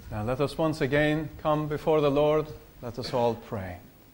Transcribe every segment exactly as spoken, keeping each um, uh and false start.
Now let us once again come before the Lord. Let us all pray.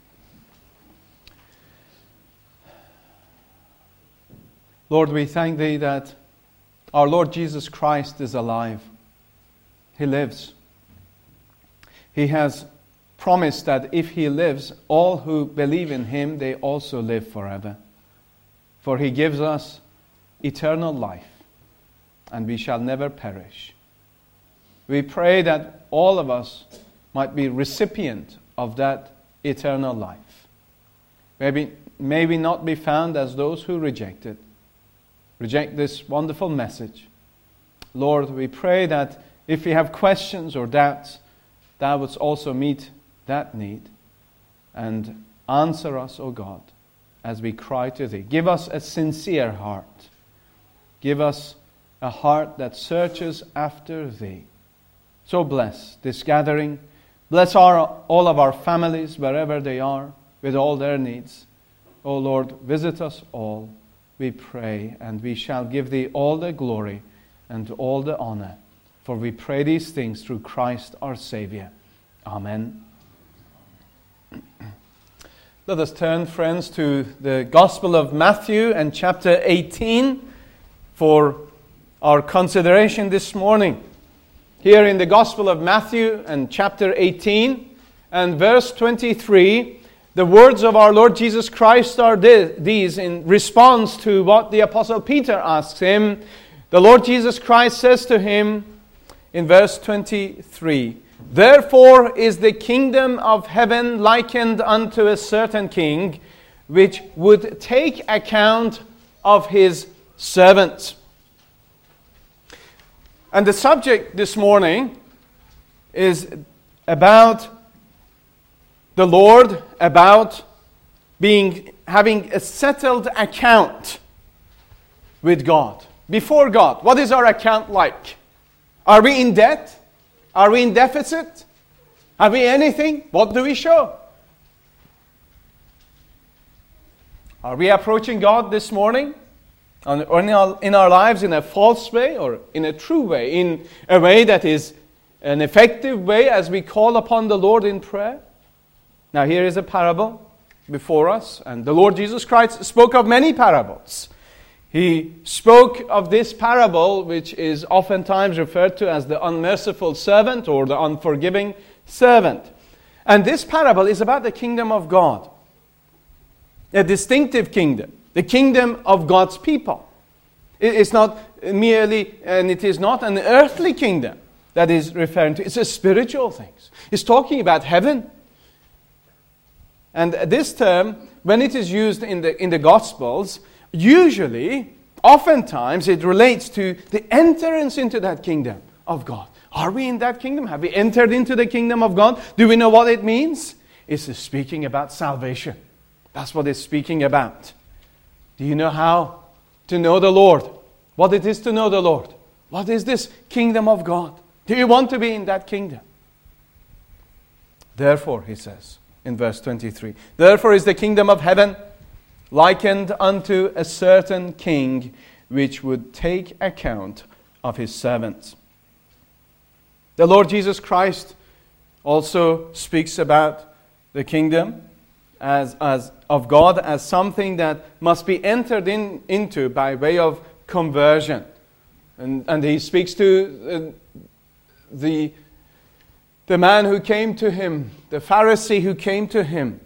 Lord, we thank Thee that our Lord Jesus Christ is alive. He lives. He has promised that if He lives, all who believe in Him, they also live forever. For He gives us eternal life, and we shall never perish. We pray that all of us might be recipient of that eternal life. Maybe, may we not be found as those who reject it. Reject this wonderful message. Lord, we pray that if we have questions or doubts, Thou wouldst also meet that need and answer us, O God, as we cry to Thee. Give us a sincere heart. Give us a heart that searches after Thee. So bless this gathering. Bless our, all of our families, wherever they are, with all their needs. O Lord, visit us all, we pray, and we shall give Thee all the glory and all the honor. For we pray these things through Christ our Savior. Amen. Let us turn, friends, to the Gospel of Matthew and chapter eighteen for our consideration this morning. Here in the Gospel of Matthew and chapter eighteen and verse twenty-three, the words of our Lord Jesus Christ are these in response to what the Apostle Peter asks him. The Lord Jesus Christ says to him in verse twenty-three, "Therefore is the kingdom of heaven likened unto a certain king, which would take account of his servants." And the subject this morning is about the Lord, about being having a settled account with God, before God. What is our account like? Are we in debt? Are we in deficit? Have we anything? What do we show? Are we approaching God this morning? Or in our, in our lives in a false way or in a true way? In a way that is an effective way as we call upon the Lord in prayer? Now here is a parable before us. And the Lord Jesus Christ spoke of many parables. He spoke of this parable, which is oftentimes referred to as the unmerciful servant or the unforgiving servant. And this parable is about the kingdom of God. A distinctive kingdom. The kingdom of God's people. It's not merely, and it is not an earthly kingdom that is referring to. It's a spiritual thing. It's talking about heaven. And this term, when it is used in the in the Gospels, usually, oftentimes, it relates to the entrance into that kingdom of God. Are we in that kingdom? Have we entered into the kingdom of God? Do we know what it means? It's speaking about salvation. That's what it's speaking about. Do you know how to know the Lord? What it is to know the Lord? What is this kingdom of God? Do you want to be in that kingdom? Therefore, he says in verse twenty-three, "Therefore is the kingdom of heaven likened unto a certain king, which would take account of his servants." The Lord Jesus Christ also speaks about the kingdom as, as of God as something that must be entered in, into by way of conversion. And, and he speaks to uh, the, the man who came to him, the Pharisee who came to him,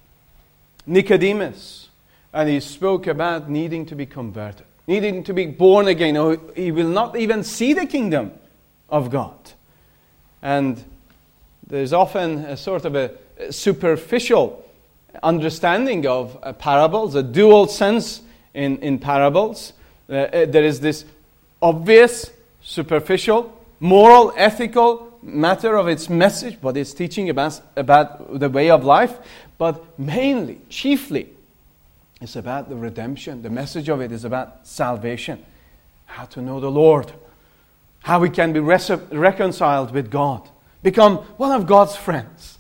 Nicodemus. And he spoke about needing to be converted, needing to be born again, or he will not even see the kingdom of God. And there's often a sort of a superficial understanding of uh, parables, a dual sense in, in parables. Uh, uh, there is this obvious, superficial, moral, ethical matter of its message, what it's teaching about, about the way of life, but mainly, chiefly, it's about the redemption. The message of it is about salvation, how to know the Lord, how we can be res- reconciled with God, become one of God's friends.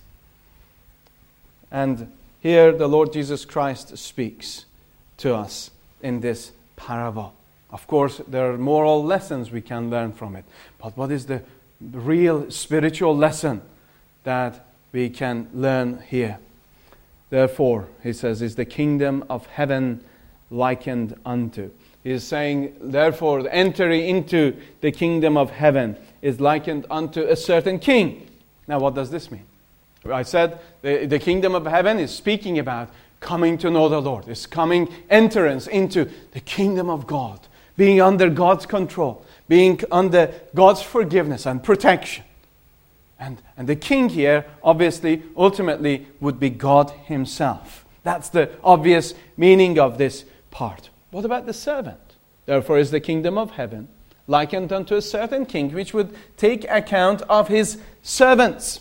And here the Lord Jesus Christ speaks to us in this parable. Of course, there are moral lessons we can learn from it. But what is the real spiritual lesson that we can learn here. Therefore, he says, is the kingdom of heaven likened unto. He is saying, therefore, the entry into the kingdom of heaven is likened unto a certain king. Now, what does this mean? I said the, the kingdom of heaven is speaking about coming to know the Lord. It's coming entrance into the kingdom of God, being under God's control, being under God's forgiveness and protection. And, and the king here, obviously, ultimately, would be God himself. That's the obvious meaning of this part. What about the servant? Therefore is the kingdom of heaven likened unto a certain king, which would take account of his servants.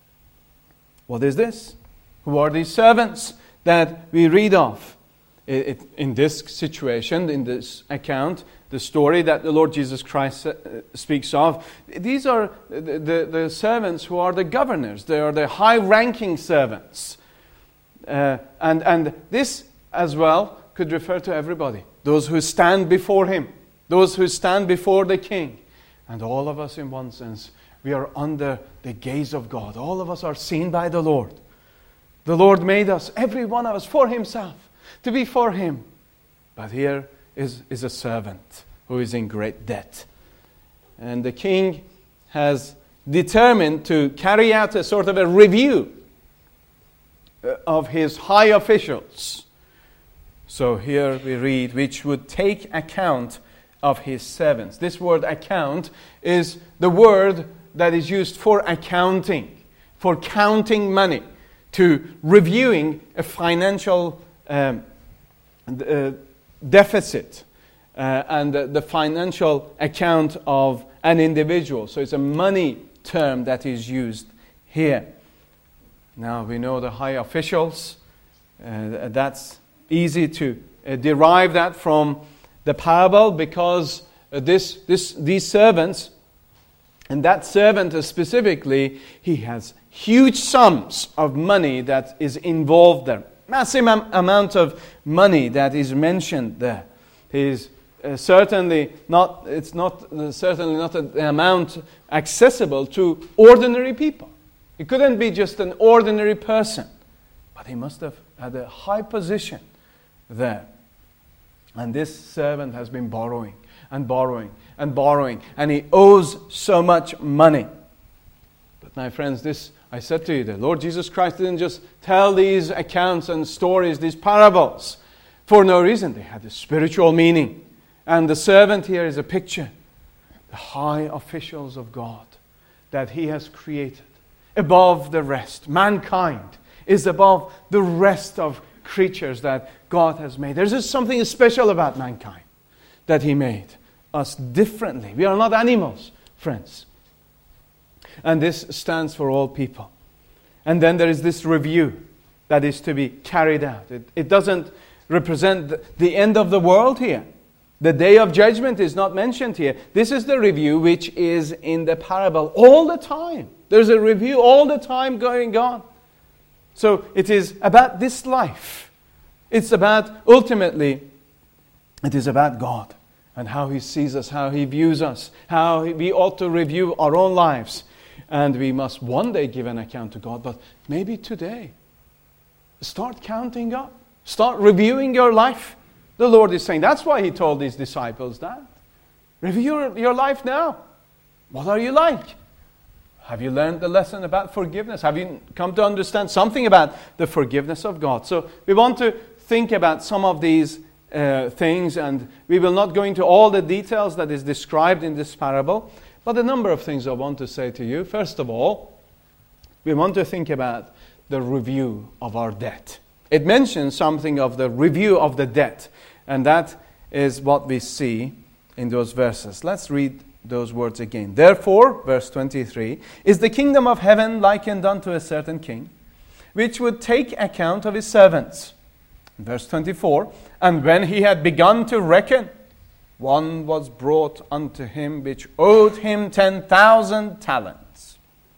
What is this? Who are these servants that we read of? It, it, in this situation, in this account, the story that the Lord Jesus Christ uh, speaks of, these are the, the, the servants who are the governors. They are the high-ranking servants. Uh, and, and this as well could refer to everybody. Those who stand before him. Those who stand before the king. And all of us, in one sense, we are under the gaze of God. All of us are seen by the Lord. The Lord made us, every one of us, for himself, to be for him. But here is, is a servant who is in great debt. And the king has determined to carry out a sort of a review of his high officials. So here we read, which would take account of his servants. This word account is the word that is used for accounting, for counting money, to reviewing a financial um, uh, deficit uh, and the, the financial account of an individual. So it's a money term that is used here. Now we know the high officials. Uh, that's easy to uh, derive that from the parable, because uh, this, this, these servants, and that servant specifically, he has huge sums of money that is involved there. Massive am- amount of money that is mentioned there. He is uh, certainly not, it's not uh, certainly not an amount accessible to ordinary people. He couldn't be just an ordinary person, but he must have had a high position there. And this servant has been borrowing and borrowing and borrowing, and he owes so much money. But my friends, this, I said to you, the Lord Jesus Christ didn't just tell these accounts and stories, these parables, for no reason. They had a spiritual meaning. And the servant here is a picture, the high officials of God that he has created above the rest. Mankind is above the rest of creatures that God has made. There's just something special about mankind, that he made us differently. We are not animals, friends. And this stands for all people. And then there is this review that is to be carried out. It, it doesn't represent the, the end of the world here. The day of judgment is not mentioned here. This is the review which is in the parable all the time. There's a review all the time going on. So it is about this life. It's about, ultimately, it is about God and how he sees us, how he views us, how we ought to review our own lives. And we must one day give an account to God, but maybe today. Start counting up. Start reviewing your life. The Lord is saying, that's why he told his disciples that. Review your, your life now. What are you like? Have you learned the lesson about forgiveness? Have you come to understand something about the forgiveness of God? So we want to think about some of these uh, things, and we will not go into all the details that is described in this parable, but a number of things I want to say to you. First of all, we want to think about the review of our debt. It mentions something of the review of the debt, and that is what we see in those verses. Let's read those words again. Therefore, verse twenty-three, is the kingdom of heaven likened unto a certain king, which would take account of his servants. Verse twenty-four, and when he had begun to reckon, one was brought unto him which owed him ten thousand talents.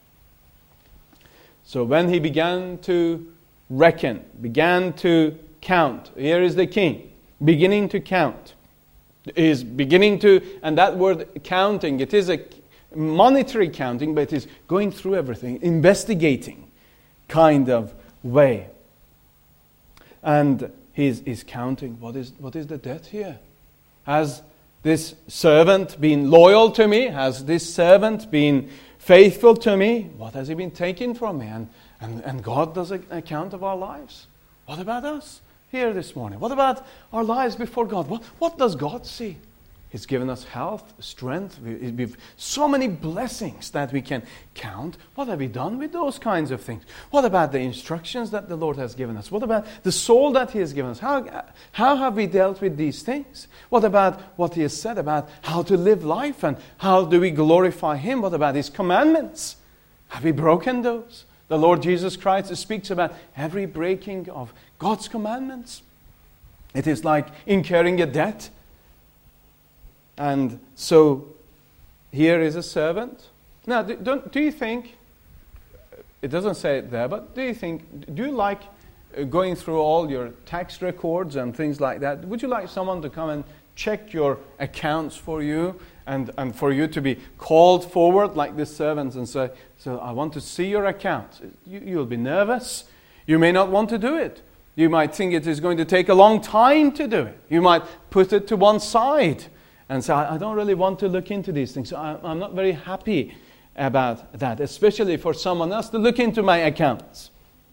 So when he began to reckon, began to count, here is the king, beginning to count. Is beginning to, and that word counting, it is a, monetary counting, but it is going through everything, investigating kind of way. And he's, he's counting, what is, what is the debt here? Has this servant been loyal to me? Has this servant been faithful to me? What has he been taking from me? And, and, and God does an account of our lives. What about us here this morning? What about our lives before God? What, what does God see? He's given us health, strength. We, we've so many blessings that we can count. What have we done with those kinds of things? What about the instructions that the Lord has given us? What about the soul that He has given us? How, how have we dealt with these things? What about what He has said about how to live life and how do we glorify Him? What about His commandments? Have we broken those? The Lord Jesus Christ speaks about every breaking of God's commandments. It is like incurring a debt. And so, here is a servant. Now, do, don't, do you think, it doesn't say it there, but do you think, do you like going through all your tax records and things like that? Would you like someone to come and check your accounts for you and, and for you to be called forward like this servant and say, so I want to see your accounts? You, you'll be nervous. You may not want to do it. You might think it is going to take a long time to do it. You might put it to one side and say, I don't really want to look into these things. So I'm not very happy about that, especially for someone else to look into my accounts.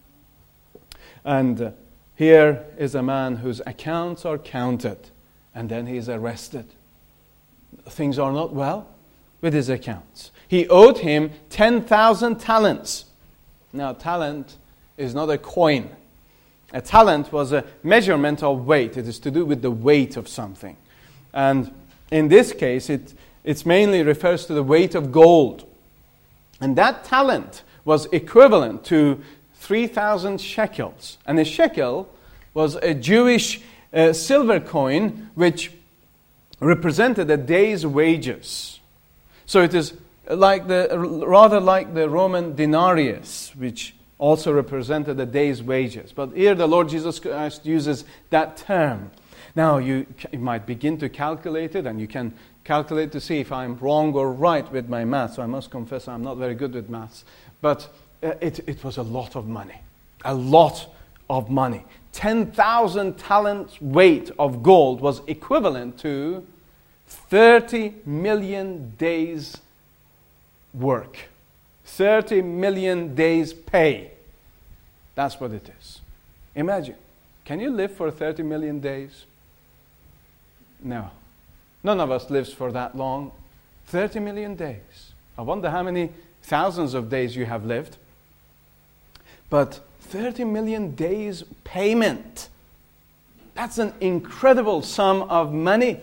And uh, here is a man whose accounts are counted, and then he is arrested. Things are not well with his accounts. He owed him ten thousand talents. Now, talent is not a coin. A talent was a measurement of weight. It is to do with the weight of something. And in this case, it it's mainly refers to the weight of gold. And that talent was equivalent to three thousand shekels. And a shekel was a Jewish uh, silver coin which represented a day's wages. So it is like the rather like the Roman denarius, which also represented a day's wages. But here the Lord Jesus Christ uses that term. Now, you, you might begin to calculate it, and you can calculate to see if I'm wrong or right with my maths. So I must confess I'm not very good with maths. But uh, it, it was a lot of money. A lot of money. ten thousand talents weight of gold was equivalent to thirty million days work. thirty million days pay. That's what it is. Imagine. Can you live for thirty million days? No. None of us lives for that long. thirty million days. I wonder how many thousands of days you have lived. But thirty million days payment. That's an incredible sum of money.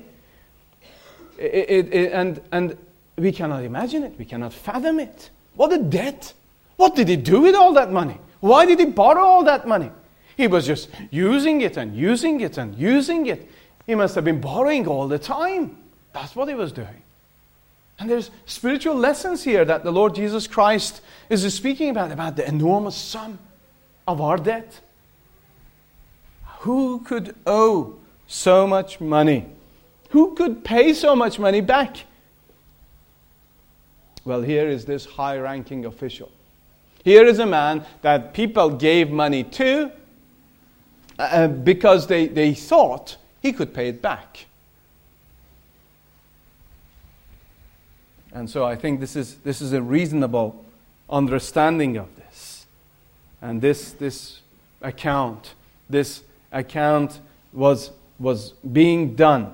It, it, it, and, and we cannot imagine it. We cannot fathom it. What a debt. What did he do with all that money? Why did he borrow all that money? He was just using it and using it and using it. He must have been borrowing all the time. That's what he was doing. And there's spiritual lessons here that the Lord Jesus Christ is speaking about, about the enormous sum of our debt. Who could owe so much money? Who could pay so much money back? Well, here is this high-ranking official. Here is a man that people gave money to uh, because they, they thought he could pay it back. And so I think this is this is a reasonable understanding of this. And this this account, this account was was being done.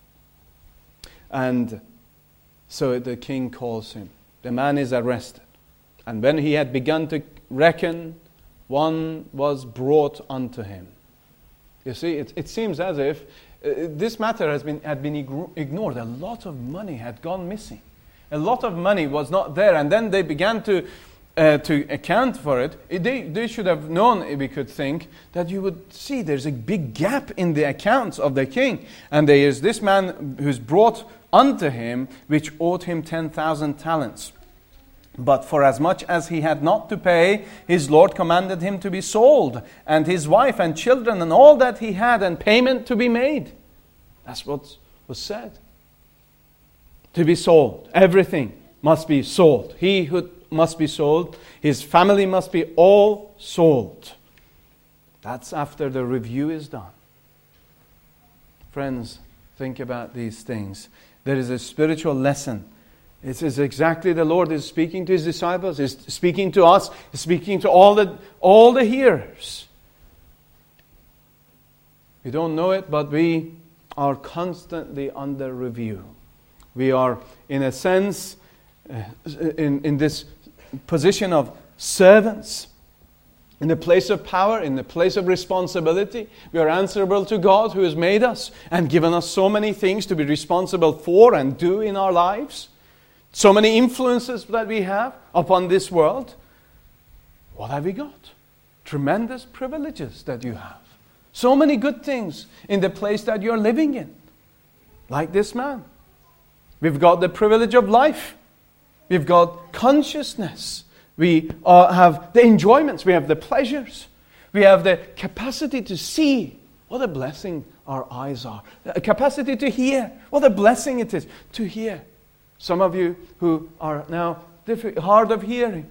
And so the king calls him. The man is arrested. And when he had begun to reckon, one was brought unto him. You see, it, it seems as if uh, this matter has been had been ignored. A lot of money had gone missing. A lot of money was not there. And then they began to uh, to account for it. They, they should have known, we could think, that you would see there's a big gap in the accounts of the king. And there is this man who's brought unto him, which owed him ten thousand talents. But for as much as he had not to pay, his Lord commanded him to be sold, and his wife and children and all that he had, and payment to be made. That's what was said. To be sold. Everything must be sold. He who must be sold, his family must be all sold. That's after the review is done. Friends, think about these things. There is a spiritual lesson. It is exactly the Lord is speaking to His disciples, is speaking to us, is speaking to all the all the hearers. We don't know it, but we are constantly under review. We are, in a sense, uh, in, in this position of servants, in the place of power, in the place of responsibility. We are answerable to God who has made us and given us so many things to be responsible for and do in our lives. So many influences that we have upon this world. What have we got? Tremendous privileges that you have. So many good things in the place that you're living in. Like this man. We've got the privilege of life. We've got consciousness. We uh, have the enjoyments. We have the pleasures. We have the capacity to see. What a blessing our eyes are. A capacity to hear. What a blessing it is to hear. Some of you who are now hard of hearing,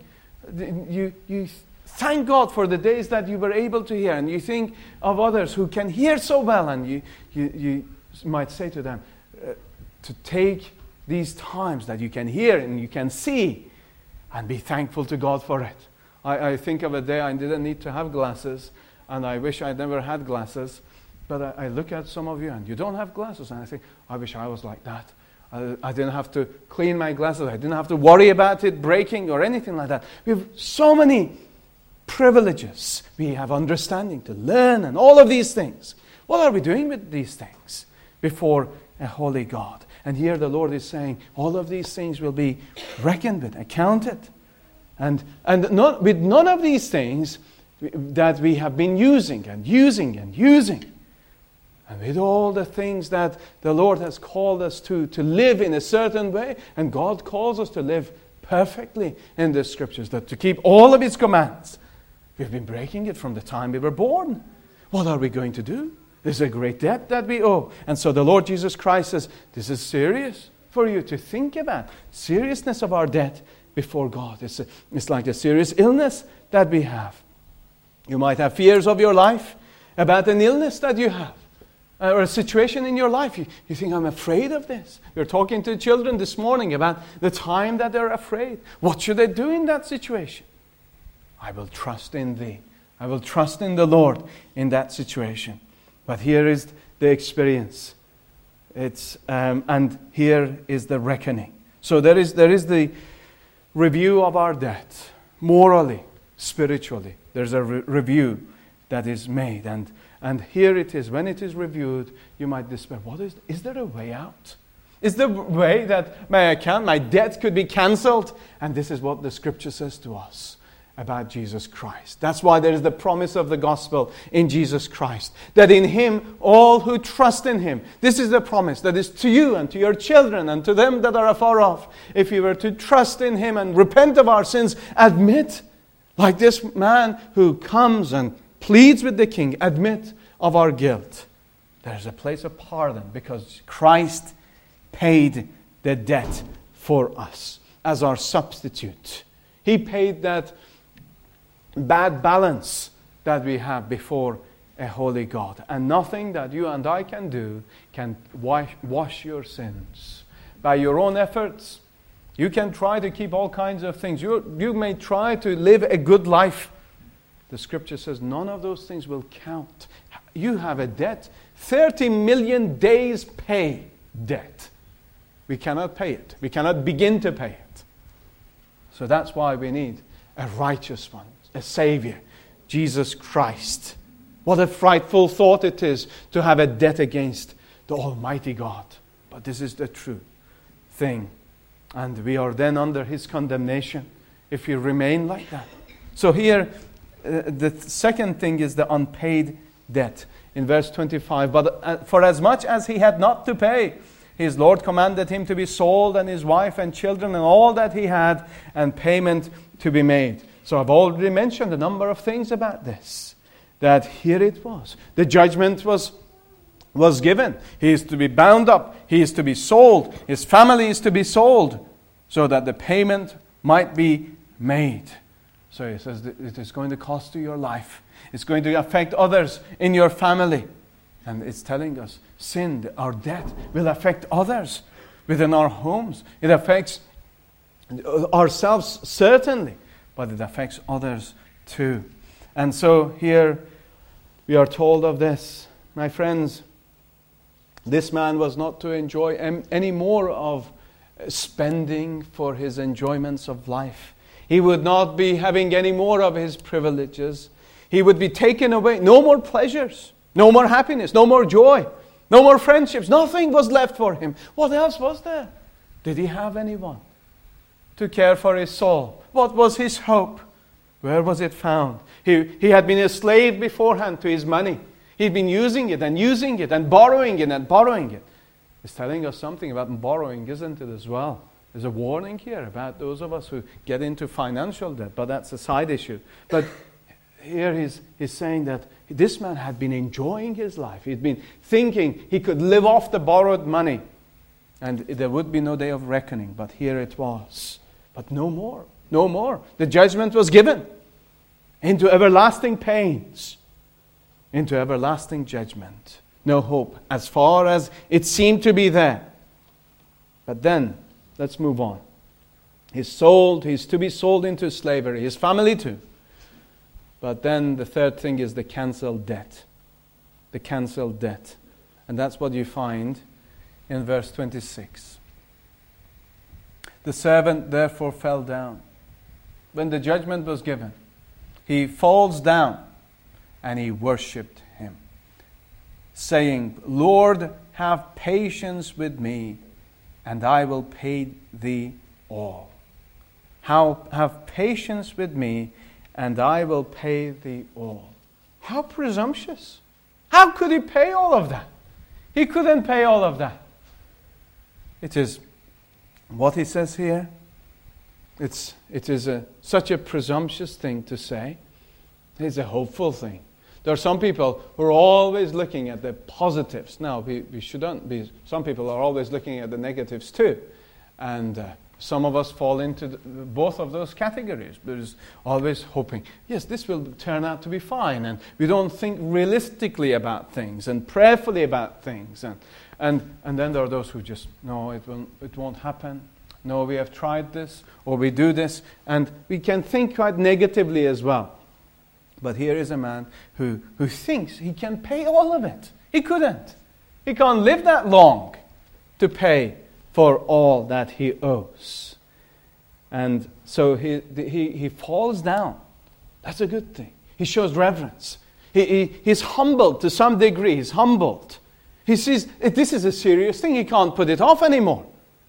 you, you thank God for the days that you were able to hear. And you think of others who can hear so well. And you, you, you might say to them, uh, to take these times that you can hear and you can see and be thankful to God for it. I, I think of a day I didn't need to have glasses, and I wish I'd never had glasses. But I, I look at some of you and you don't have glasses, and I think, I wish I was like that. I, I didn't have to clean my glasses. I didn't have to worry about it breaking or anything like that. We have so many privileges. We have understanding to learn and all of these things. What are we doing with these things before a holy God? And here the Lord is saying, all of these things will be reckoned with, accounted. And, and not, with none of these things that we have been using and using and using, and with all the things that the Lord has called us to, to live in a certain way, and God calls us to live perfectly in the Scriptures, that to keep all of His commands, we've been breaking it from the time we were born. What are we going to do? There's a great debt that we owe. And so the Lord Jesus Christ says, this is serious for you to think about. Seriousness of our debt before God. It's, a, it's like a serious illness that we have. You might have fears of your life about an illness that you have. Or a situation in your life. You, you think, I'm afraid of this. We were talking to children this morning about the time that they're afraid. What should they do in that situation? I will trust in Thee. I will trust in the Lord in that situation. But here is the experience. It's um, and here is the reckoning. So there is there is the review of our debt, morally, spiritually. There's a re- review that is made, and and here it is. When it is reviewed, you might despair. What is? Is there a way out? Is there a way that my account, my debt could be cancelled? And this is what the Scripture says to us about Jesus Christ. That's why there is the promise of the gospel in Jesus Christ. That in Him, all who trust in Him. This is the promise that is to you and to your children and to them that are afar off. If we were to trust in Him and repent of our sins, admit, like this man who comes and pleads with the king, admit of our guilt. There's a place of pardon because Christ paid the debt for us as our substitute. He paid that bad balance that we have before a holy God. And nothing that you and I can do can wash, wash your sins. By your own efforts, you can try to keep all kinds of things. You, you may try to live a good life. The Scripture says none of those things will count. You have a debt, thirty million days pay debt. We cannot pay it. We cannot begin to pay it. So that's why we need a righteous one. A Savior, Jesus Christ. What a frightful thought it is to have a debt against the Almighty God. But this is the true thing. And we are then under His condemnation if we remain like that. So here, uh, the second thing is the unpaid debt. In verse twenty-five, but uh, for as much as he had not to pay, his Lord commanded him to be sold, and his wife and children and all that he had, and payment to be made. So I've already mentioned a number of things about this. That here it was. The judgment was, was given. He is to be bound up. He is to be sold. His family is to be sold. so that the payment might be made. So he says that it is going to cost you your life. It's going to affect others in your family. And it's telling us sin, our debt, will affect others within our homes. It affects ourselves certainly, but it affects others too. And so here we are told of this. My friends, this man was not to enjoy any more of spending for his enjoyments of life. He would not be having any more of his privileges. He would be taken away. No more pleasures, no more happiness, no more joy, no more friendships. Nothing was left for him. What else was there? Did he have anyone to care for his soul? What was his hope? Where was it found? He, he had been a slave beforehand to his money. He'd been using it and using it and borrowing it and borrowing it. It's telling us something about borrowing, isn't it, as well? There's a warning here about those of us who get into financial debt, but that's a side issue. But here he's, he's saying that this man had been enjoying his life. He'd been thinking he could live off the borrowed money, and there would be no day of reckoning, but here it was. But no more, no more. The judgment was given into everlasting pains, into everlasting judgment. No hope, as far as it seemed to be there. But then, let's move on. He's sold, he's to be sold into slavery, his family too. But then the third thing is the canceled debt. The canceled debt. And that's what you find in verse twenty-six. The servant therefore fell down. When the judgment was given, he falls down and he worshipped him, saying, Lord, have patience with me, and I will pay thee all. How, have patience with me, and I will pay thee all. How presumptuous. How could he pay all of that? He couldn't pay all of that. It is what he says here. It's, it is a, such a presumptuous thing to say. It's a hopeful thing. There are some people who are always looking at the positives. Now, we, we shouldn't be. Some people are always looking at the negatives too. And uh, some of us fall into the, both of those categories. There's always hoping, yes, this will turn out to be fine. And we don't think realistically about things and prayerfully about things. And and, and then there are those who just, no, it won't, it won't happen. No, we have tried this, or we do this. And we can think quite negatively as well. But here is a man who, who thinks he can pay all of it. He couldn't. He can't live that long to pay for all that he owes. And so he, he, he falls down. That's a good thing. He shows reverence. He, he, he's humbled to some degree. He's humbled. He sees this is a serious thing. He can't put it off anymore.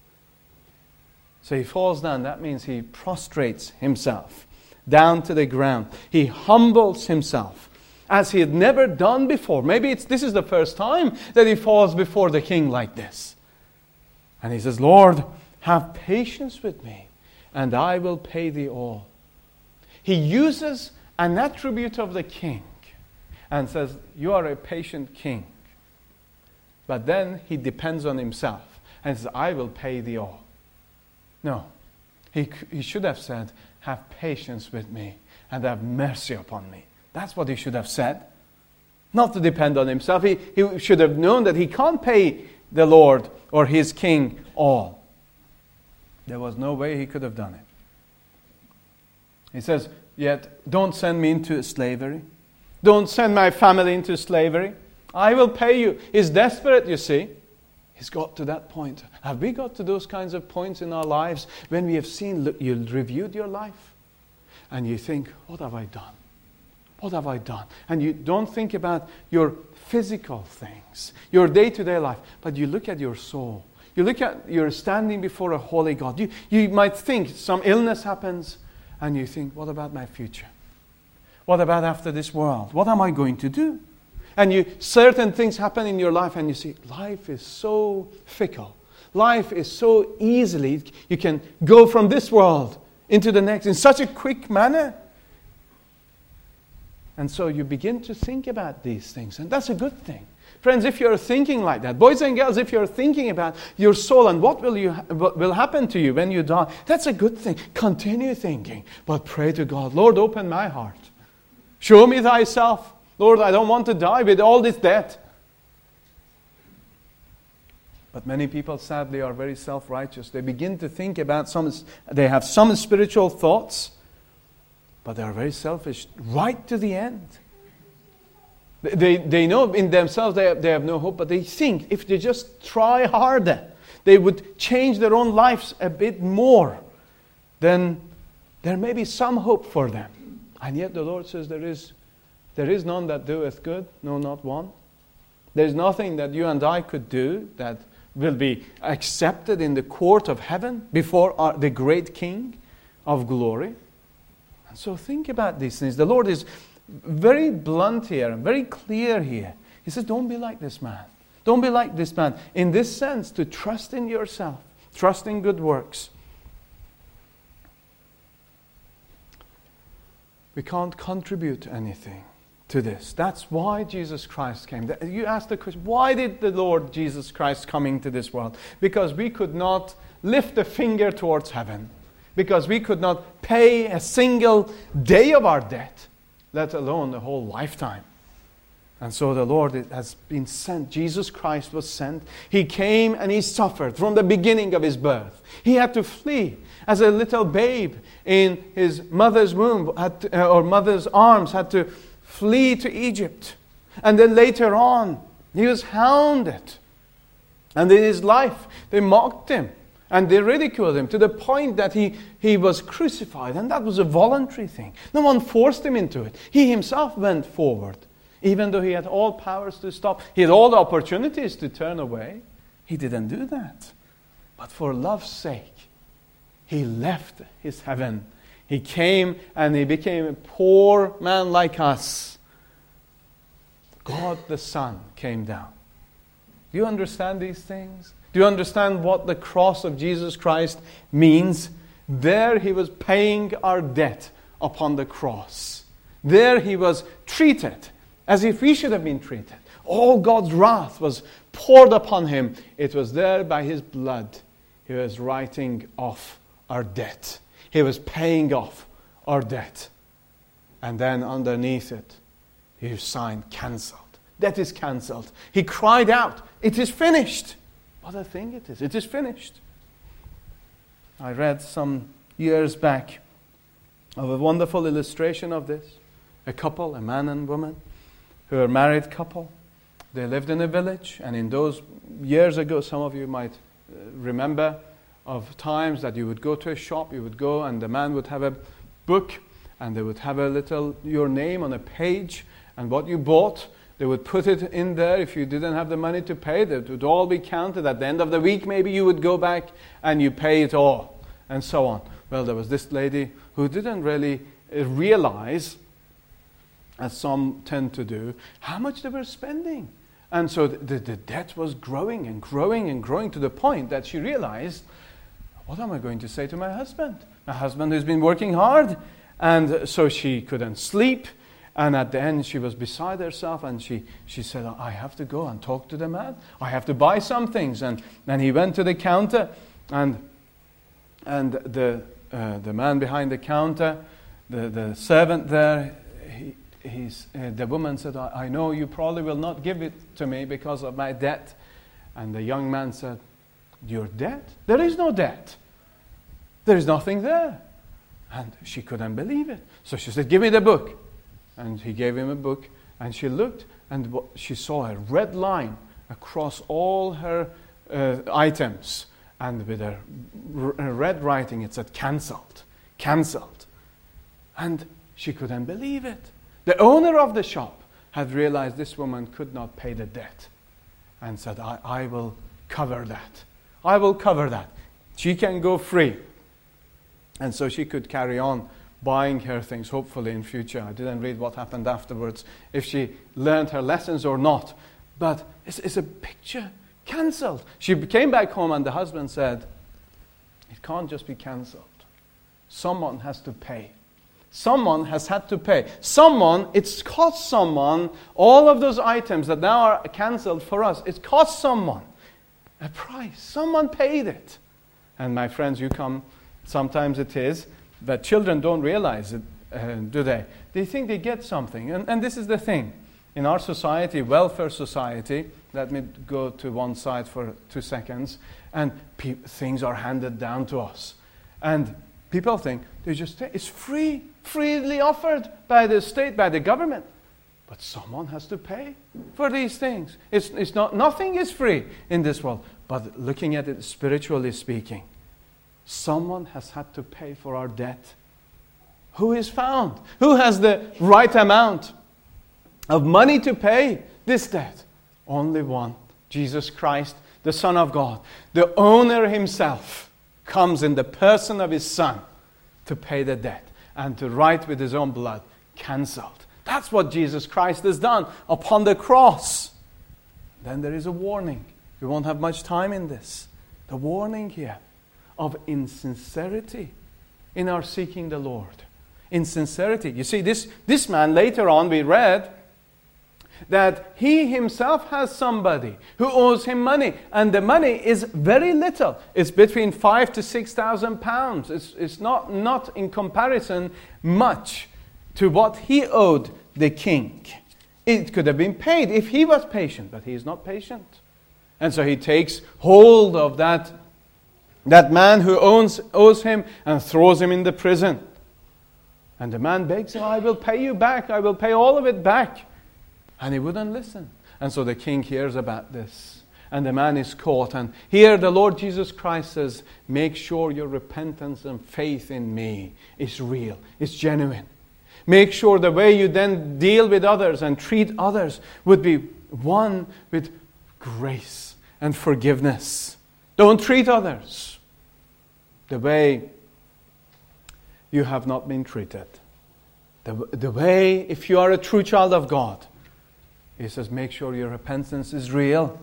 So he falls down. That means he prostrates himself down to the ground. He humbles himself as he had never done before. Maybe it's this is the first time that he falls before the king like this. And he says, Lord, have patience with me, and I will pay thee all. He uses an attribute of the king and says, you are a patient king. But then he depends on himself and says, I will pay thee all. No, he, he should have said, have patience with me and have mercy upon me. That's what he should have said. Not to depend on himself. He, he should have known that he can't pay the Lord or his king all. There was no way he could have done it. He says, yet don't send me into slavery. Don't send my family into slavery. I will pay you. He's desperate, you see. He's got to that point. Have we got to those kinds of points in our lives when we have seen, look, you reviewed your life and you think, what have I done? What have I done? And you don't think about your physical things, your day-to-day life, but you look at your soul. You look at, you're standing before a holy God. You, you might think some illness happens and you think, what about my future? What about after this world? What am I going to do? And you certain things happen in your life and you see, life is so fickle. Life is so easily, you can go from this world into the next in such a quick manner. And so you begin to think about these things. And that's a good thing. Friends, if you're thinking like that, boys and girls, if you're thinking about your soul and what will you what will happen to you when you die, that's a good thing. Continue thinking, but pray to God, Lord, open my heart. Show me thyself. Lord, I don't want to die with all this debt. But many people, sadly, are very self-righteous. They begin to think about some, they have some spiritual thoughts, but they are very selfish right to the end. They, they know in themselves they have, they have no hope, but they think if they just try harder, they would change their own lives a bit more, then there may be some hope for them. And yet the Lord says there is, there is none that doeth good, no, not one. There's nothing that you and I could do that will be accepted in the court of heaven before our, the great King of glory. And so think about these things. The Lord is very blunt here and very clear here. He says, don't be like this man. Don't be like this man. In this sense, to trust in yourself, trust in good works. We can't contribute anything to this. That's why Jesus Christ came. You ask the question, why did the Lord Jesus Christ come into this world? Because we could not lift a finger towards heaven. Because we could not pay a single day of our debt, let alone the whole lifetime. And so the Lord has been sent. Jesus Christ was sent. He came and He suffered from the beginning of His birth. He had to flee as a little babe in His mother's womb had to, or mother's arms, had to flee to Egypt. And then later on, He was hounded. And in His life, they mocked Him. And they ridiculed Him to the point that he, he was crucified. And that was a voluntary thing. No one forced Him into it. He Himself went forward. Even though He had all powers to stop. He had all the opportunities to turn away. He didn't do that. But for love's sake, He left His heaven. He came and He became a poor man like us. God the Son came down. Do you understand these things? Do you understand what the cross of Jesus Christ means? There He was paying our debt upon the cross. There He was treated as if we should have been treated. All God's wrath was poured upon Him. It was there by His blood. He was writing off our debt. He was paying off our debt. And then underneath it, He signed cancelled. Debt is cancelled. He cried out, it is finished. What a thing it is. It is finished. I read some years back of a wonderful illustration of this. A couple, a man and woman, who are a married couple. They lived in a village, and in those years ago, some of you might remember of times that you would go to a shop, you would go and the man would have a book, and they would have a little, your name on a page, and what you bought, they would put it in there. If you didn't have the money to pay, that would all be counted. At the end of the week, maybe you would go back and you pay it all, and so on. Well, there was this lady who didn't really realize, as some tend to do, how much they were spending. And so the, the debt was growing and growing and growing to the point that she realized, what am I going to say to my husband? My husband has been working hard. And so she couldn't sleep. And at the end, she was beside herself, and she, she said, I have to go and talk to the man. I have to buy some things. And then he went to the counter, and and the uh, the man behind the counter, the, the servant there, he, he's, uh, the woman said, I, I know you probably will not give it to me because of my debt. And the young man said, your debt? There is no debt. There is nothing there. And she couldn't believe it. So she said, give me the book. And he gave him a book, and she looked, and she saw a red line across all her uh, items. And with a r- red writing, it said, cancelled, cancelled. And she couldn't believe it. The owner of the shop had realized this woman could not pay the debt, and said, I, I will cover that. I will cover that. She can go free. And so she could carry on buying her things, hopefully in future. I didn't read what happened afterwards, if she learned her lessons or not. But it's, it's a picture. Cancelled. She came back home, and the husband said, it can't just be cancelled. Someone has to pay. Someone has had to pay. Someone, it's cost someone, all of those items that now are cancelled for us, it cost someone a price. Someone paid it. And my friends, you come, sometimes it is, but children don't realize it, uh, do they? They think they get something. And, and this is the thing. In our society, welfare society, let me go to one side for two seconds, and pe- things are handed down to us. And people think they just take, it's free, freely offered by the state, by the government. But someone has to pay for these things. It's, it's not, nothing is free in this world. But looking at it spiritually speaking, someone has had to pay for our debt. Who is found? Who has the right amount of money to pay this debt? Only one, Jesus Christ, the Son of God. The owner himself comes in the person of his Son to pay the debt and to write with his own blood, cancelled. That's what Jesus Christ has done upon the cross. Then there is a warning. We won't have much time in this. The warning here of insincerity in our seeking the Lord. Insincerity. You see, this, this man, later on we read that he himself has somebody who owes him money. And the money is very little. It's between five to six thousand pounds. It's, it's not, not in comparison much to what he owed the king. It could have been paid if he was patient, but he is not patient. And so he takes hold of that, that man who owns, owes him and throws him in the prison. And the man begs him, I will pay you back. I will pay all of it back. And he wouldn't listen. And so the king hears about this. And the man is caught. And here the Lord Jesus Christ says, make sure your repentance and faith in me is real. It's genuine. Make sure the way you then deal with others and treat others would be one with grace and forgiveness. Don't treat others the way you have not been treated. The, the way, if you are a true child of God, he says, make sure your repentance is real.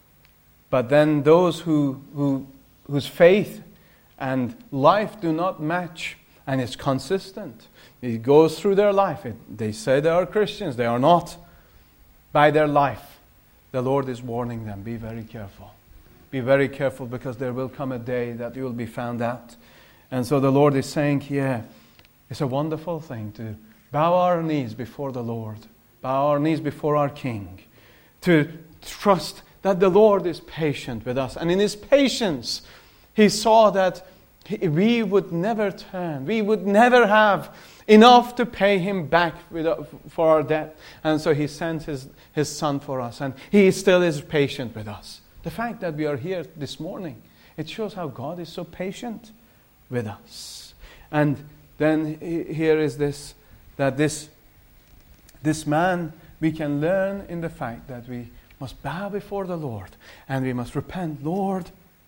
But then those who, who whose faith and life do not match, and it's consistent, it goes through their life. It, they say they are Christians, they are not. By their life, the Lord is warning them, be very careful. Be very careful, because there will come a day that you will be found out. And so the Lord is saying here, it's a wonderful thing to bow our knees before the Lord, bow our knees before our King, to trust that the Lord is patient with us. And in His patience, He saw that we would never turn, we would never have enough to pay Him back for our debt. And so He sent His, His Son for us, and He still is patient with us. The fact that we are here this morning, it shows how God is so patient with us. And then here is this, that this, this man, we can learn in the fact that we must bow before the Lord and we must repent. Lord,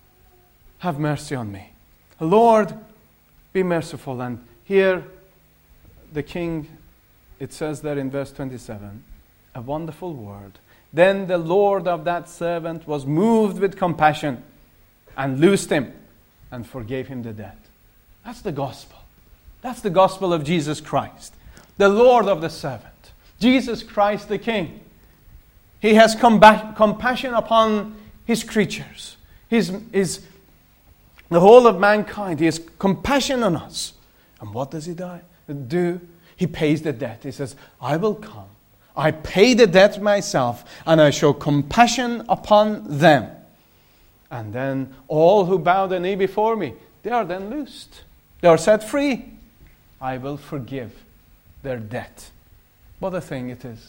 have mercy on me. Lord, be merciful. And here the king, it says there in verse twenty-seven, a wonderful word. Then the Lord of that servant was moved with compassion and loosed him and forgave him the debt. That's the gospel. That's the gospel of Jesus Christ, the Lord of the servant, Jesus Christ the King. He has compa- compassion upon His creatures, His, his, the whole of mankind. He has compassion on us. And what does He do? He pays the debt. He says, I will come. I pay the debt myself, and I show compassion upon them. And then all who bow the knee before me, they are then loosed. They are set free. I will forgive their debt. What a thing it is.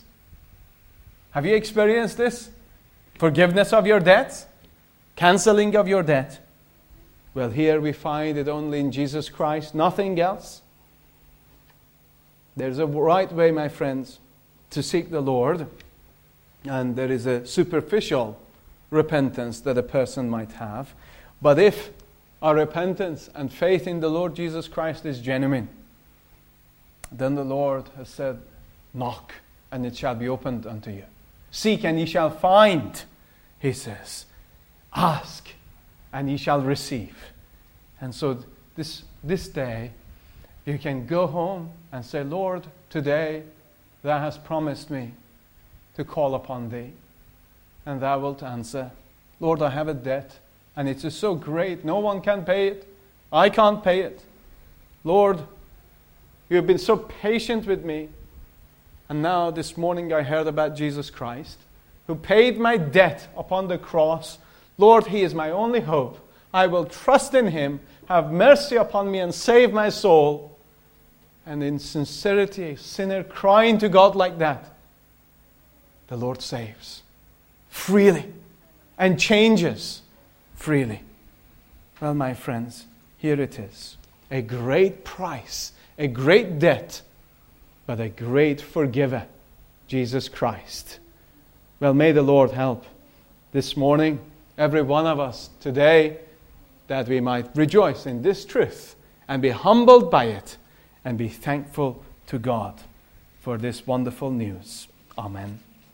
Have you experienced this? Forgiveness of your debts? Cancelling of your debt? Well, here we find it only in Jesus Christ, nothing else. There's a right way, my friends, to seek the Lord, and there is a superficial repentance that a person might have. But if our repentance and faith in the Lord Jesus Christ is genuine, then the Lord has said, knock, and it shall be opened unto you. Seek, and ye shall find, He says. Ask, and ye shall receive. And so this, this day, you can go home and say, Lord, today thou hast promised me to call upon thee, and thou wilt answer. Lord, I have a debt, and it is so great, no one can pay it. I can't pay it. Lord, you have been so patient with me. And now this morning I heard about Jesus Christ, who paid my debt upon the cross. Lord, He is my only hope. I will trust in Him, have mercy upon me and save my soul. And in sincerity, a sinner crying to God like that, the Lord saves freely and changes freely. Well, my friends, here it is. A great price, a great debt, but a great forgiver, Jesus Christ. Well, may the Lord help this morning, every one of us today, that we might rejoice in this truth and be humbled by it and be thankful to God for this wonderful news. Amen.